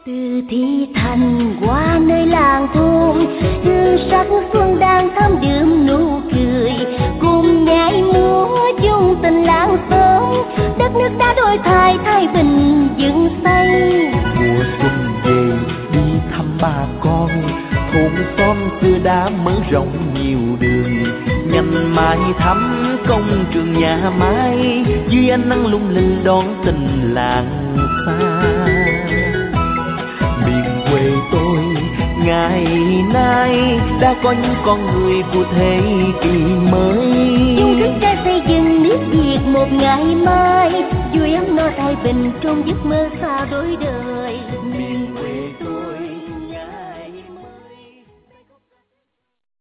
Từ thị thành qua nơi làng thôn, hương sắc xuân đang thắm đượm nụ cười, cùng nhảy múa chung tình làng xóm, đất nước đã đổi thay thái bình dựng xây. Mùa xuân về đi thăm bà con, thôn xóm xưa đã mở rộng nhiều đường, nhằm mãi thăm công trường nhà máy, dưới ánh nắng lung linh đón tình làng xa. Miền quê tôi ngày nay đã có những con người của thế kỷ mới, chung sức ra xây dựng nước Việt một ngày mai, vui ấm no thái bình trong giấc mơ xa đổi đời.